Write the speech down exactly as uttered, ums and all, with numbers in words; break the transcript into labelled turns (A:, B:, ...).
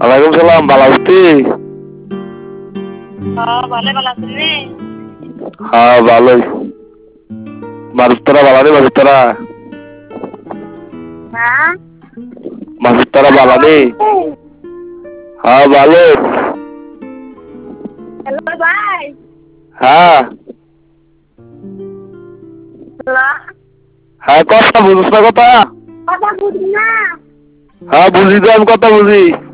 A: ওয়ালাইকুম সালাম, ভালো আছিস?
B: হ্যাঁ ভালো ভালো আছেন নি?
A: হ্যাঁ ভালোই। মানুষ তোরা ভালো নেই? মানুষ তোরা
B: হ্যাঁ
A: মানুষ তোরা
B: ভাই
A: ভালো
B: ভালো
A: নেই?
B: আছেন নি?
A: হ্যাঁ ভালো।
B: হ্যালো ভাই।
A: হ্যাঁ
B: হ্যালো
A: হ্যাঁ, কথা বুঝিস না কথা?
B: কথা বুঝি না।
A: হ্যাঁ বুঝি তো, আমি কথা বুঝি।